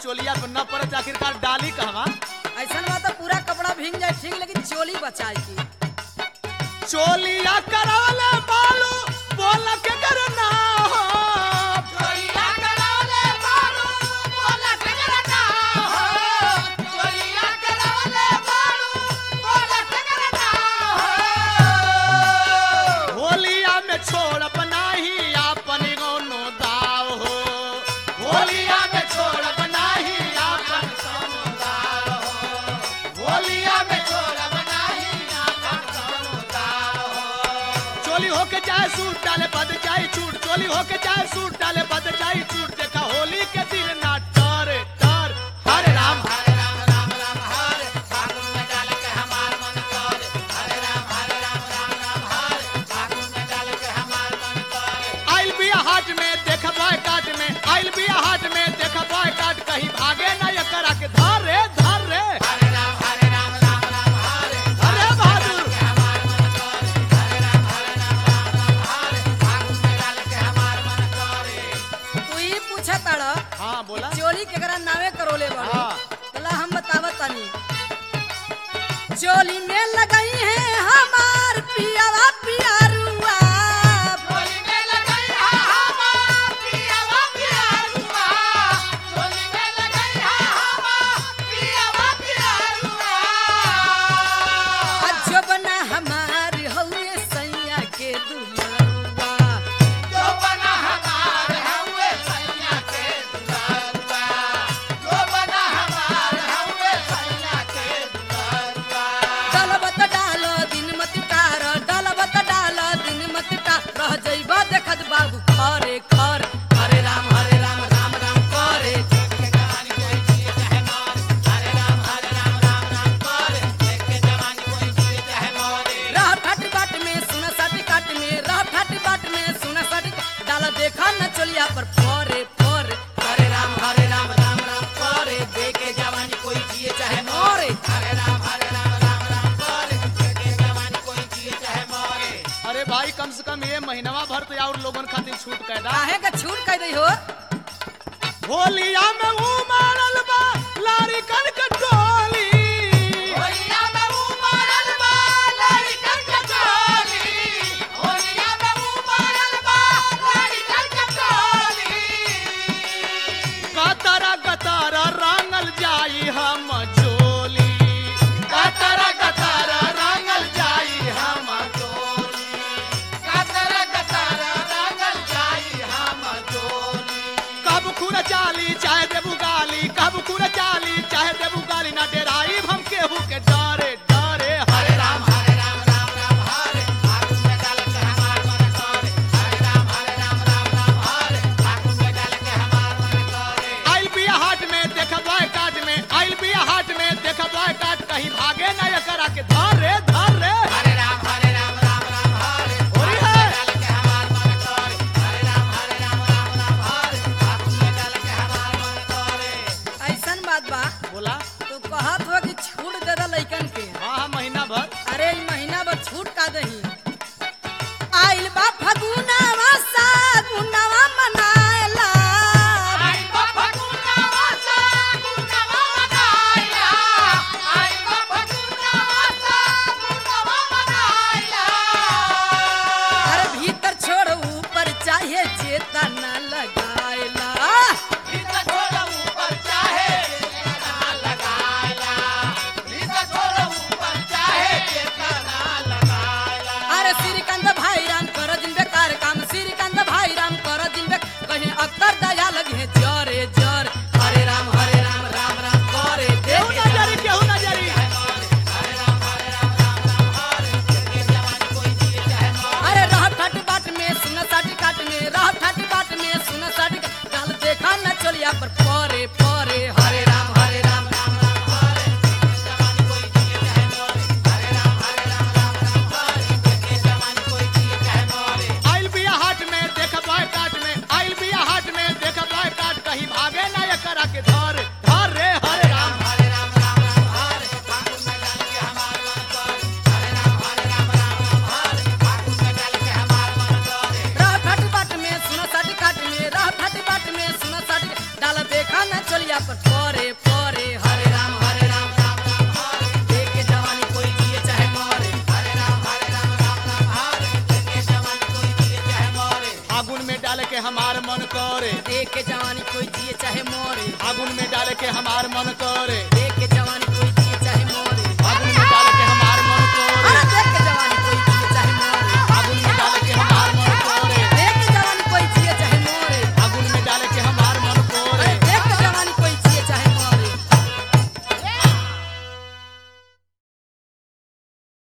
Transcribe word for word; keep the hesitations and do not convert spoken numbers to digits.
चोलिया पर न पड़त आखिरकार डाली कहवा। ऐसा बात पूरा कपड़ा भींग जाए ठीक, लेकिन चोली बचाए की। चोलिया करवले बालू बोल के करना हो, चोलिया करवले बालू बोल के करना हो, चोलिया करवले बालू बोल के करना हो। होलिया में छोड़ बनाही अपन गौनो दाव हो, होलिया में छोड़ बनाही अपन गौनो दाव हो, होलिया में छोड़ बनाही अपन गौनो दाव हो। चोली होके चाहे सूट डाले बद जाई छूट, चोली होके चाहे सूट डाले बद जाई छूट, देखा होली के दिन ना टर टर। हरे राम हरे राम राम राम हरे, फागुन में डाल के हमार मन करे, हरे राम हरे राम राम राम हरे, फागुन में डाल के हमार मन करे। आइल बिया हाट में देख बॉय काट में, आइल बिया हाट में देख बॉय काट, कहीं भागे ना ये करा के धार रे धार रे। हरे राम हरे राम राम राम हरे, हरे बहादुर हमार मन करे, हरे राम हरे राम राम राम हरे, फागुन में डाल के हमार मन करे। तू ही पूछा ताड़ा हाँ बोला। चोली केकरा नावे करोले बड़े। हाँ। तला हम बतावत तनी। चोली में लगाई है हमार पियावा पियारुआ, चोली में लगाई है हमार पियावा पियारुआ, चोली में लगाई है हमार पियावा पियारुआ। अजो बना हमार हउए सैया के दुलरुआ, जो बना हमार हउए सैया के दुलारुआ, जो बना हमार हउए सैया के दुलारुआ। डलबत डाल दिन मत टार, डलबत डाल दिन मत टार, रह जइबा देखत बाबू खरे खर। हरे राम हरे राम राम राम करे, देख के जवानी कोई जिए चाहे मरे, हरे राम हरे राम राम राम करे, देख के जवानी कोई जिए चाहे मरे। रह ठाट बाट में सुना साटी काट में, रह ठाट बाट में सुना साटी डाल देखा न चलिया पर फरे फर। हरे राम हरे राम राम राम करे, देखे जवानी कोई जिए चाहे मोरे। हरे राम हरे राम राम राम करे, देख के जवानी कोई जिए चाहे मरे। अरे भाई कम से कम ये महीनवा भर तो और लोगन खातिर छूट कैदा। काहे का छूट कह दई हो। होलिया में उमड़ल बा लारी कन के टोली, होलिया में उमड़ल बा लड़कन के टोली, होलिया में उमड़ल बा लड़कन के टोली। कतरा कतरा रंगल जाई हम चोली, कतरा कतरा रंगल जाई हम चोली, कतर कतर रंगल जाई हम चोली। कब खुर चाली चाहे देबू गाली, कब खुर चाली चाहे देबू गाली, ना डेराई हम केहू के डरे डरे। हरे राम हरे राम राम राम हरे, फागुन में डाल के हमार मन करे, हरे राम हरे राम राम राम हरे, फागुन में डाल के हमार मन करे। आइल बिया हाट में देख बॉय काट में, आइल बिया हाट में देख बॉय काट, कहीं भागे ना ये करा के धार रे धार रे। हरे राम हरे राम राम राम हरे, होली फागुन है। में डाल के हमार मन करे, हरे राम हरे राम राम राम हरे, फागुन में डाल के हमार मन करे। ऐसन बात बा बोला तू कहत हो कि छूट दे दा लइकन के। हाँ हाँ महीना भर। अरे ई महीना भर छूट का दही। आइल बा फगुनावा सागुनावा मनाएला, आई बा फगुनवा सागुनवा मनाइला, आई बा फगुनवा सागुनवा मनाइला। अरे भीतर छोड़ ऊपर चाहे चेता न लगाएला। भीतर छोड़ ऊपर चाहे ना लगाइला, भीतर छोड़ देख के जवानी कोई जिए चाहे मोरे आगुन में डाले के हमार मन करे